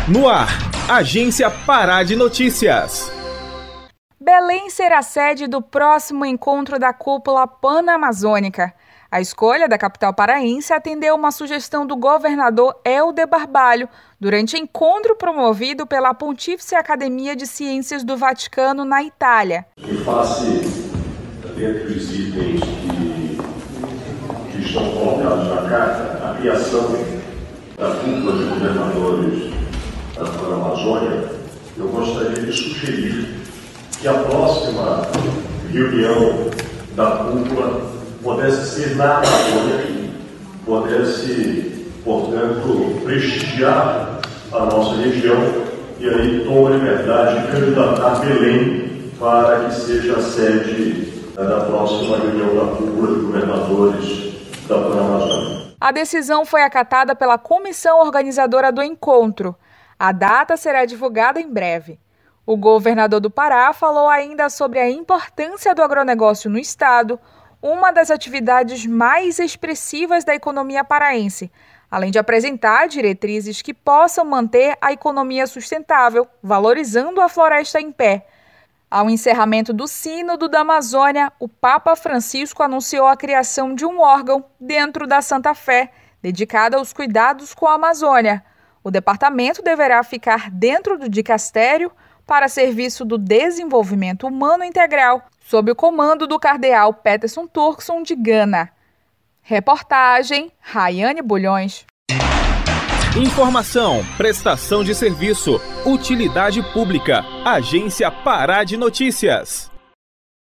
No ar, Agência Pará de Notícias. Belém será sede do próximo encontro da Cúpula Panamazônica. A escolha da capital paraense atendeu uma sugestão do governador Helder Barbalho durante encontro promovido pela Pontífice Academia de Ciências do Vaticano, na Itália. Em face, dentre os itens que estão colocados na carta, a criação da Cúpula de Governadores da Panamazônia, eu gostaria de sugerir que a próxima reunião da Cúpula pudesse ser na Amazônia, pudesse, portanto, prestigiar a nossa região e aí toma a liberdade de candidatar Belém para que seja a sede da próxima reunião da Cúpula de Governadores da Panamazônia. A decisão foi acatada pela comissão organizadora do encontro. A data será divulgada em breve. O governador do Pará falou ainda sobre a importância do agronegócio no estado, uma das atividades mais expressivas da economia paraense, além de apresentar diretrizes que possam manter a economia sustentável, valorizando a floresta em pé. Ao encerramento do Sínodo da Amazônia, o Papa Francisco anunciou a criação de um órgão dentro da Santa Fé, dedicado aos cuidados com a Amazônia. O departamento deverá ficar dentro do dicastério para serviço do desenvolvimento humano integral, sob o comando do cardeal Peterson Turkson de Gana. Reportagem Rayane Bulhões. Informação, prestação de serviço, utilidade pública, Agência Pará de Notícias.